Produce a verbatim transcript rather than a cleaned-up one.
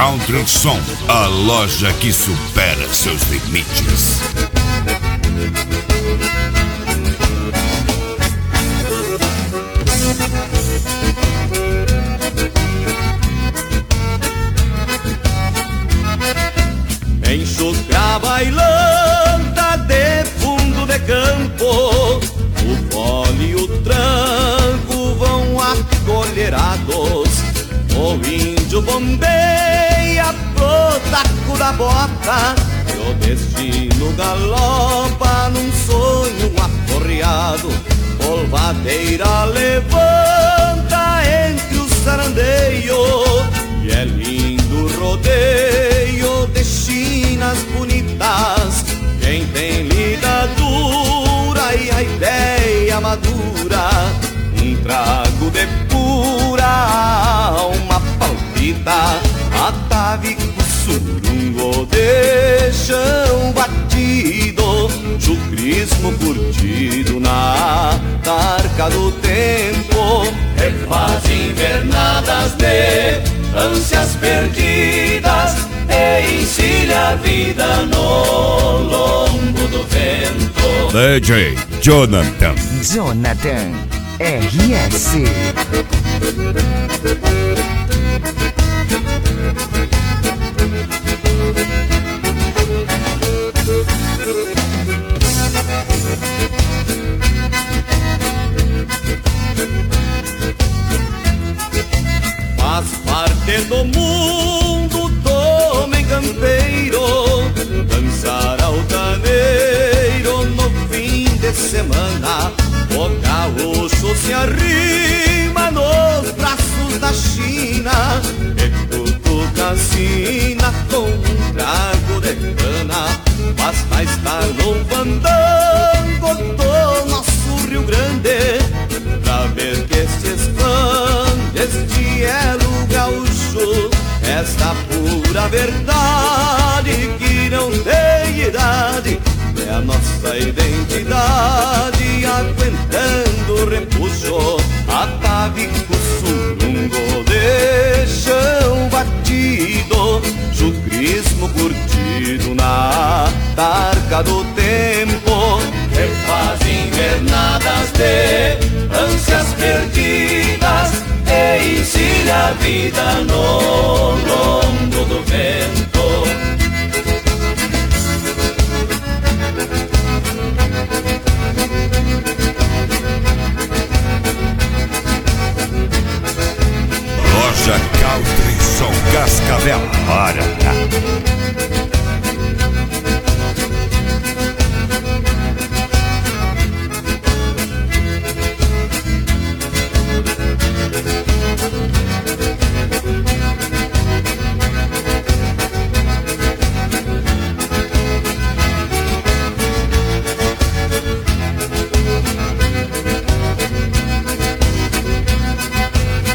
Country Som, a loja que supera seus limites. Enxucra bailanta de fundo de campo, o fole e o tranco vão acolherados. O índio bombeia pro taco da bota, e o destino galopa num sonho aporreado. Polvadeira levanta entre os sarandeios, e é lindo rodeio de chinas bonitas. Quem tem lida dura e a ideia madura, um trago de pura alma palpita. Atavico surungo de chão batido, chucrismo curtido na tarca do tempo. Refaz invernadas de ânsias perdidas e encilha a vida no lombo do vento. D J Jonathan. Jonathan R S. Faz parte do mundo do homem campeiro dançar altaneiro no fim de semana. O gaúcho se arrima nos braços da China e cutuca a sina com um trago de cana. Basta estar no fandango do nosso Rio Grande pra ver que se expande este elo gaúcho. Esta pura verdade que não tem idade é a nossa identidade, aguentando o repuxo. Atavico surungo de chão batido, chucrismo curtido na tarca do tempo. Refaz invernadas de ânsias perdidas e encilha a vida no lombo do vento. Loja Country Som Cascavel, Paraná.